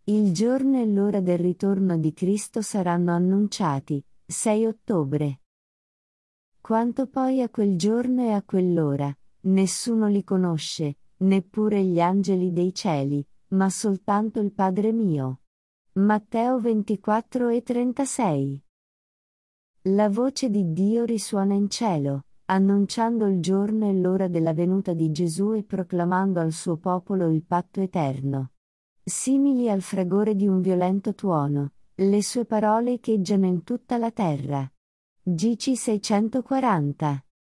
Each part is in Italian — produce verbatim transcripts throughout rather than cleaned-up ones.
Il giorno e l'ora del ritorno di Cristo saranno annunciati, sei ottobre. Quanto poi a quel giorno e a quell'ora, nessuno li conosce, neppure gli angeli dei cieli, ma soltanto il Padre mio. Matteo ventiquattro e trentasei. La voce di Dio risuona in cielo, annunciando il giorno e l'ora della venuta di Gesù e proclamando al suo popolo il patto eterno. Simili al fragore di un violento tuono, le sue parole echeggiano in tutta la terra. G C seicentoquaranta.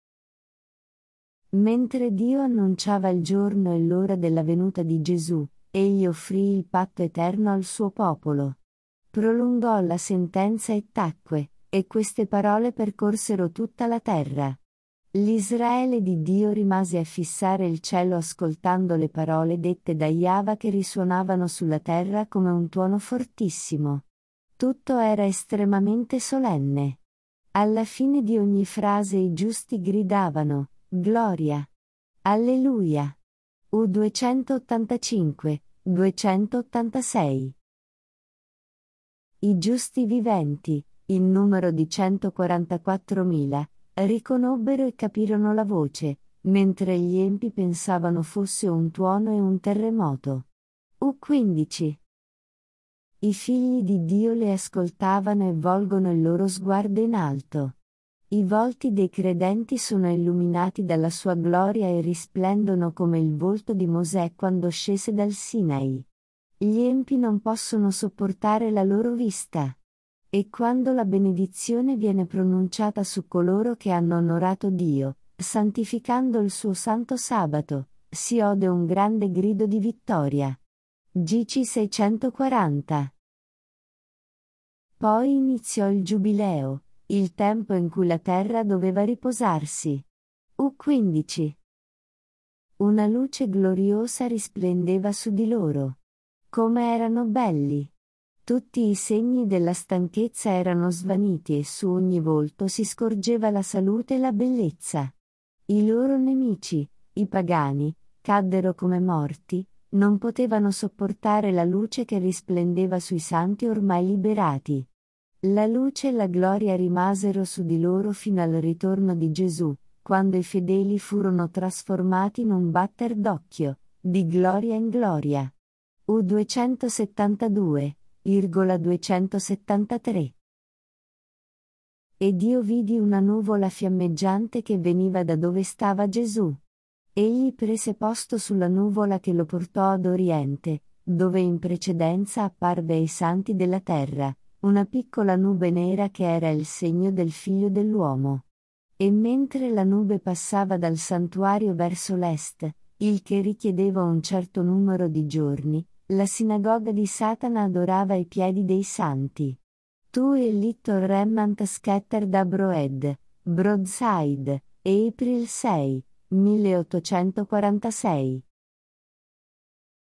Mentre Dio annunciava il giorno e l'ora della venuta di Gesù, egli offrì il patto eterno al suo popolo. Prolungò la sentenza e tacque, e queste parole percorsero tutta la terra. L'Israele di Dio rimase a fissare il cielo ascoltando le parole dette da Jahva che risuonavano sulla terra come un tuono fortissimo. Tutto era estremamente solenne. Alla fine di ogni frase i giusti gridavano: Gloria! Alleluia! U duecentottantacinque, duecentottantasei. I giusti viventi, in numero di centoquarantaquattromila, riconobbero e capirono la voce, mentre gli empi pensavano fosse un tuono e un terremoto. U quindici. I figli di Dio le ascoltavano e volgono il loro sguardo in alto. I volti dei credenti sono illuminati dalla sua gloria e risplendono come il volto di Mosè quando scese dal Sinai. Gli empi non possono sopportare la loro vista. E quando la benedizione viene pronunciata su coloro che hanno onorato Dio, santificando il suo santo sabato, si ode un grande grido di vittoria. G C seicentoquaranta. Poi iniziò il giubileo, il tempo in cui la terra doveva riposarsi. U quindici. Una luce gloriosa risplendeva su di loro. Come erano belli! Tutti i segni della stanchezza erano svaniti e su ogni volto si scorgeva la salute e la bellezza. I loro nemici, i pagani, caddero come morti, non potevano sopportare la luce che risplendeva sui santi ormai liberati. La luce e la gloria rimasero su di loro fino al ritorno di Gesù, quando i fedeli furono trasformati in un batter d'occhio, di gloria in gloria. U duecentosettantadue, duecentosettantatré. Ed io vidi una nuvola fiammeggiante che veniva da dove stava Gesù. Egli prese posto sulla nuvola che lo portò ad Oriente, dove in precedenza apparve ai santi della terra, una piccola nube nera che era il segno del Figlio dell'uomo. E mentre la nube passava dal santuario verso l'est, il che richiedeva un certo numero di giorni, la sinagoga di Satana adorava ai piedi dei santi. Tu e Little Remnant Scattered Abroad, Broadside, April sei, milleottocentoquarantasei.